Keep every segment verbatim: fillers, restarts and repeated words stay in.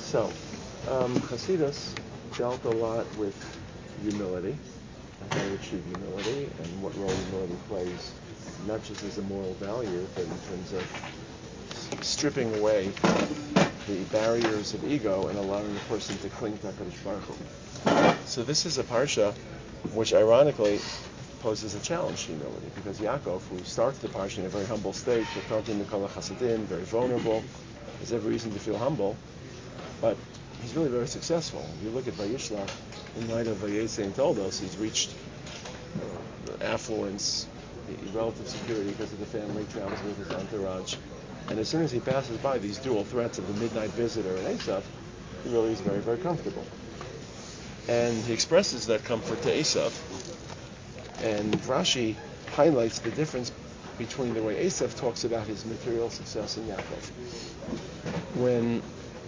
So, um, Hasidus dealt a lot with humility, and how to achieve humility, and what role humility plays, not just as a moral value, but in terms of stripping away the barriers of ego and allowing the person to cling to HaKadosh Baruch Hu. So this is a parsha which ironically poses a challenge to humility, because Yaakov, who starts the parsha in a very humble state, very vulnerable, has every reason to feel humble, but he's really very successful. If you look at Vayishlach, in light of Vayesheim told us, he's reached uh, affluence, relative security because of the family, travels with his entourage, and as soon as he passes by these dual threats of the midnight visitor and Esav, he really is very, very comfortable. And he expresses that comfort to Esav, and Rashi highlights the difference between the way Esav talks about his material success and Yaakov. When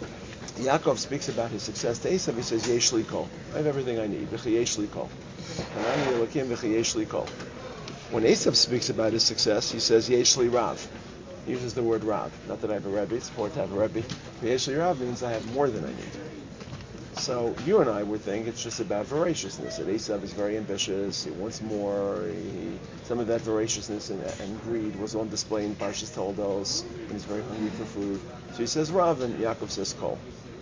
Yaakov speaks about his success to Esav, he says, Yesh li kol. I have everything I need. V'chi yesh li kol. Hanani Elokim v'chi yesh li kol. When Esav speaks about his success, he says, Yesh li rav. He uses the word rav. Not that I have a Rebbe, it's important to have a Rebbe. Yesh li rav means I have more than I need. So you and I would think it's just about voraciousness. That Esav is very ambitious, he wants more, he, some of that voraciousness and, and greed was on display in Parshas Toldos, and he's very hungry for food. So he says Rav, and Yaakov says Kol.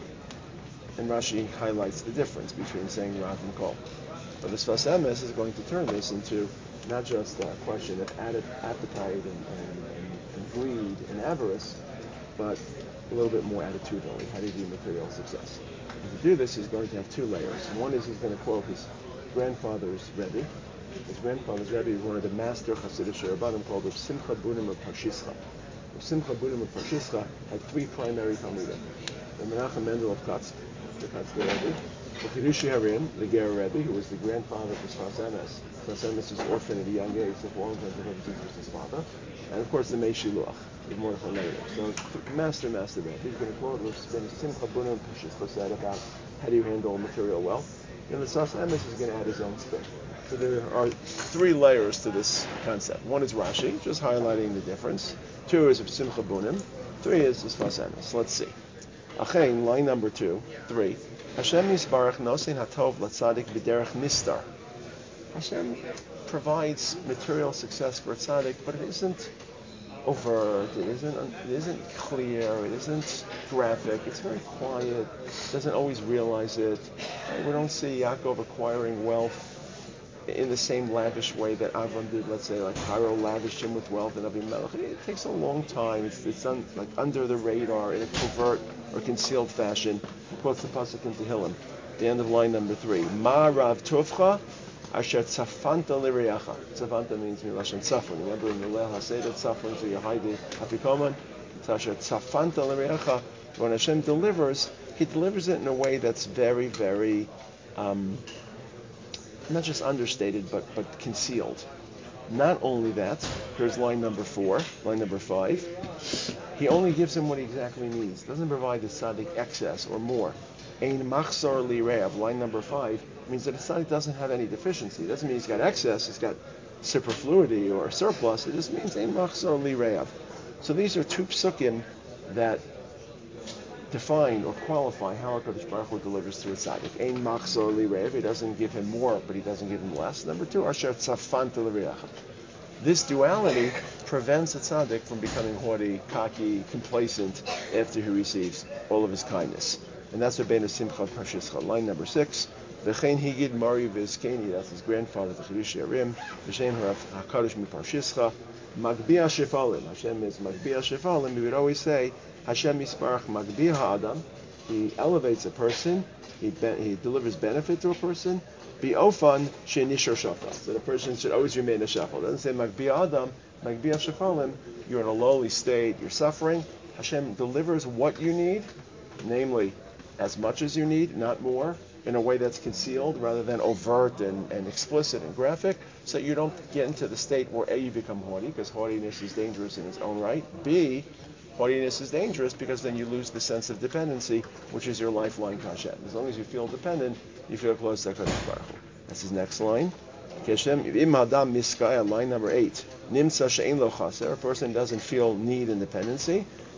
And Rashi highlights the difference between saying Rav and Kol. But the Sfas Emes is going to turn this into not just a question of added appetite and, and, and, and greed and avarice, but a little bit more attitudinally. How do you do material success? And to do this, he's going to have two layers. One is he's going to quote his grandfather's Rebbe. His grandfather's Rebbe is one of the master Hasidic Rabbanim called Rav Simcha Bunim of Parshischa. Rav Simcha Bunim of Parshischa had three primary Talmidim. The Menachem Mendel of Katz, the Katzker Rebbe, the Chidushei HaRim, the Ger Rebbe, who was the grandfather of the Sfas Emes. Sfas Emes was orphaned at a young age, so for all intents and purposes was his father. And of course the Mei Shiluach, the Mordechai Meir. So master, master Rebbe. He's going to quote Rav Simcha Bunim of Parshischa said about how do you handle material wealth. And the Sfas Emes is going to add his own spin. So there are three layers to this concept. One is Rashi, just highlighting the difference. Two is Simcha Bunim. Three is the Sfas Emes. Let's see. Achein, line number two, three. Hashem Yisbarach nosein hatov latzadik b'derech nistar. Hashem provides material success for a tzaddik, but it isn't overt, it isn't, it isn't clear, it isn't graphic, it's very quiet, doesn't always realize it. We don't see Yaakov acquiring wealth in the same lavish way that Avram did. Let's say like Paro lavished him with wealth and Avimelech. It takes a long time. It's, it's un, like under the radar in a covert or concealed fashion. He quotes the pasuk in Tehillim, the end of line number three. Ma rav tovcha asher tzafanta l'reyacha. Tzafanta means milashon tzafon. Remember in the Leil HaSeder tzafon to Yehaidi Afikoman. It's asher tzafanta l'reyacha. When Hashem delivers, He delivers it in a way that's very, very um, not just understated, but, but concealed. Not only that, here's line number four, line number five. He only gives him what he exactly needs. Doesn't provide the tzaddik excess or more. Ein machzor li re'av, line number five, means that the tzaddik doesn't have any deficiency. It doesn't mean he's got excess, he's got superfluity or surplus. It just means ein machzor li re'av. So these are two psukim that define or qualify how HaKadosh Baruch Hu delivers to a tzaddik. Ein machzor li re'av, he doesn't give him more, but he doesn't give him less. Number two, asher tzafanta l'reyacha. This duality prevents a tzaddik from becoming haughty, cocky, complacent after he receives all of his kindness. And that's Rabbeinu Simcha Parshischa. Line number six. V'chein higid Mari v'izkeni, that's his grandfather, the Chidushei HaRim. V'shem HaKadosh mi Parshischa. Magbiya shefalim. Hashem is Magbiya shefalim. We would always say, Hashem Yisbarach Magbiya ha'adam. He elevates a person. He be, he delivers benefit to a person. Be ofan she'nishar shafal. So the person should always remain a shafal. It doesn't say Magbiya Adam, Magbiya shefalim. You're in a lowly state. You're suffering. Hashem delivers what you need, namely as much as you need, not more, in a way that's concealed rather than overt and, and explicit and graphic, so you don't get into the state where A, you become haughty, because haughtiness is dangerous in its own right. B, haughtiness is dangerous because then you lose the sense of dependency, which is your lifeline to Hashem. As long as you feel dependent, you feel close to HaKadosh Baruch Hu. That's his next line. Line number eight. Nimsa she'ein lo chaser. A person doesn't feel need and dependency.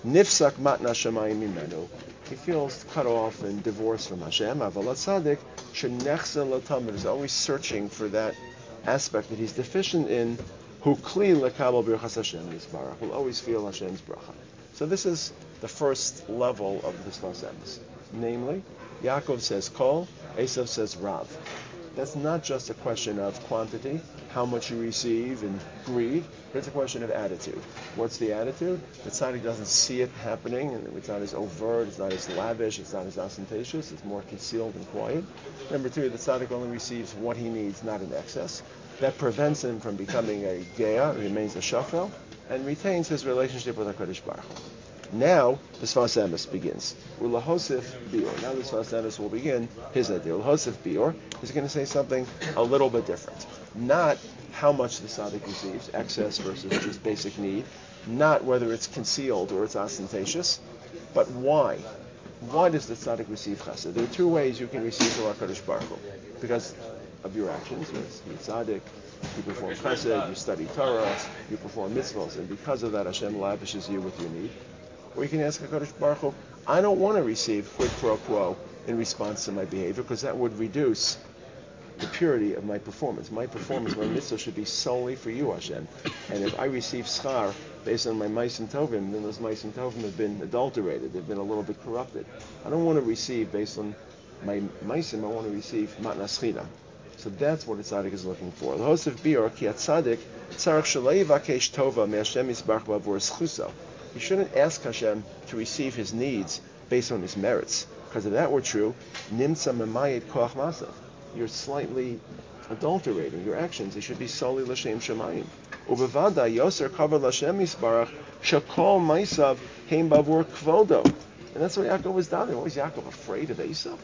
Nifsak matna shamayim mimenu. He feels cut off and divorced from Hashem. Avalat tzaddik shenechza latamid is always searching for that aspect that he's deficient in. Who kli lekabel birchas Hashem yisbarach will always feel Hashem's bracha. So this is the first level of the Sfas Emes. Namely, Yaakov says kol, Esav says rav. That's not just a question of quantity, how much you receive, and greed, but it's a question of attitude. What's the attitude? The tzaddik doesn't see it happening, and it's not as overt, it's not as lavish, it's not as ostentatious, it's more concealed and quiet. Number two, the tzaddik only receives what he needs, not in excess. That prevents him from becoming a geah, remains a shafel, and retains his relationship with HaKadosh Baruch Hu. Now, the Sfas Emes begins. Ulahosif bior. Now the Sfas Emes will begin his idea. Ulahosif bior is going to say something a little bit different. Not how much the tzaddik receives, excess versus just basic need. Not whether it's concealed or it's ostentatious, but why. Why does the tzaddik receive chesed? There are two ways you can receive from HaKadosh Baruch Hu. Because of your actions, you're tzaddik, you perform chesed, you study Torah, you perform mitzvahs, and because of that Hashem lavishes you with your need. Or you can ask HaKadosh Baruch Hu, I don't want to receive quid pro quo in response to my behavior, because that would reduce the purity of my performance. My performance, my mitzvah should be solely for you, Hashem. And if I receive schar based on my ma'asim tovim, then those ma'asim tovim have been adulterated, they've been a little bit corrupted. I don't want to receive based on my ma'asim, I want to receive matnas china. So that's what a tzaddik is looking for. L'hosef bior ki tzaddik tzarich shalei vakesh tova me'Hashem yisbarach b'avur schuso. He shouldn't ask Hashem to receive his needs based on his merits, because if that were true, nimtza memayed koach masav. You're slightly adulterating your actions. They should be solely l'shem shemayim. Ubevada yoser kavar l'Hashem yisbarach shakol maisav heim b'avur kvodo. And that's what Yaakov was doing. Why was Yaakov afraid of Esav?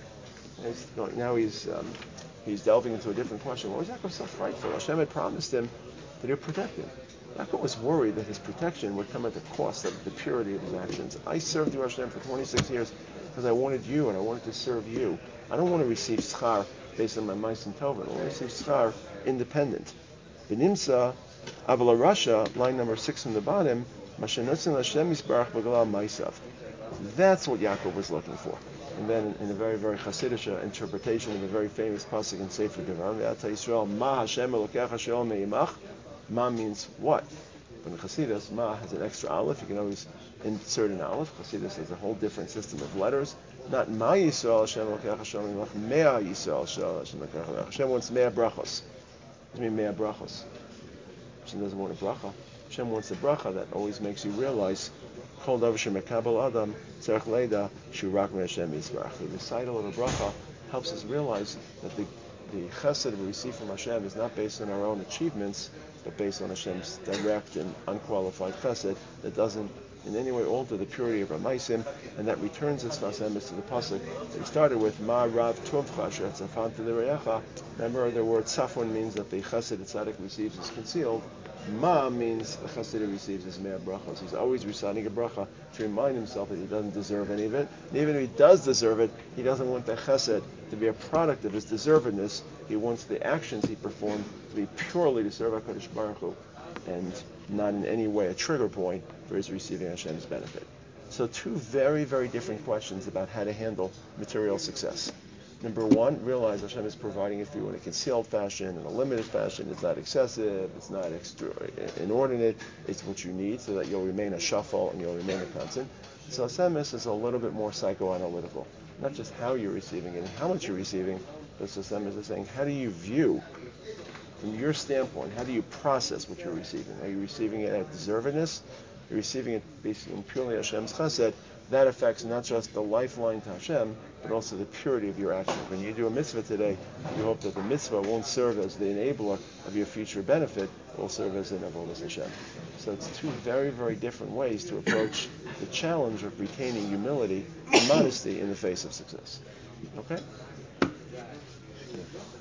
He's going, now he's um, he's delving into a different question. Why was Yaakov so frightful? Hashem had promised him that he would protect him. Yaakov was worried that his protection would come at the cost of the purity of his actions. I served you, Hashem, for twenty-six years because I wanted you and I wanted to serve you. I don't want to receive schar based on my ma'asim tovim. I want to receive schar independent. Benimsa avala Rasha, line number six from the bottom, Mashanatzin Hashem Yisbarach B'Galal Maisav. That's what Yaakov was looking for. And then in a very, very Hasidic interpretation of a very famous pasuk in Sefer Devarim, Ve'ata Yisrael, Ma Hashem Elokecha Sheol Me'imach. Ma means what? In Chassidus, Ma has an extra aleph. You can always insert an aleph. Chassidus has a whole different system of letters. Not Ma Yisrael Hashem Elokecha Sheol Me'imach, Mea Yisrael Hashem Elokecha Sheol. Hashem wants Mea Brachos. What do you mean Mea Brachos? Hashem doesn't want a bracha. Hashem wants a bracha that always makes you realize Kol davar shemekabel adam tzarich leida shu rak me'Hashem yisbarach. The recital of a bracha helps us realize that the the chesed we receive from Hashem is not based on our own achievements, but based on Hashem's direct and unqualified chesed that doesn't in any way alter the purity of our ma'asim, and that returns us Sfas Emes to the pasuk that we started with Ma Rav Tumcha Shetzafan T'Lireyecha. Remember, the word Safon means that the chesed that tzaddik receives is concealed. Ma means the chesed he receives is mea brachos. He's always reciting a bracha to remind himself that he doesn't deserve any of it. And even if he does deserve it, he doesn't want the chesed to be a product of his deservedness. He wants the actions he performed to be purely to serve HaKadosh Baruch Hu, and not in any way a trigger point for his receiving Hashem's benefit. So two very, very different questions about how to handle material success. Number one, realize Hashem is providing it for you in a concealed fashion, in a limited fashion. It's not excessive, it's not extra inordinate. It's what you need so that you'll remain a shuffle and you'll remain a constant. So Sfas Emes is a little bit more psychoanalytical. Not just how you're receiving it and how much you're receiving, but Sfas Emes is saying, how do you view, from your standpoint, how do you process what you're receiving? Are you receiving it at deservedness? You're receiving it based on purely Hashem's chesed. That affects not just the lifeline to Hashem, but also the purity of your actions. When you do a mitzvah today, you hope that the mitzvah won't serve as the enabler of your future benefit, it will serve as an avodas Hashem. So it's two very, very different ways to approach the challenge of retaining humility and modesty in the face of success. Okay?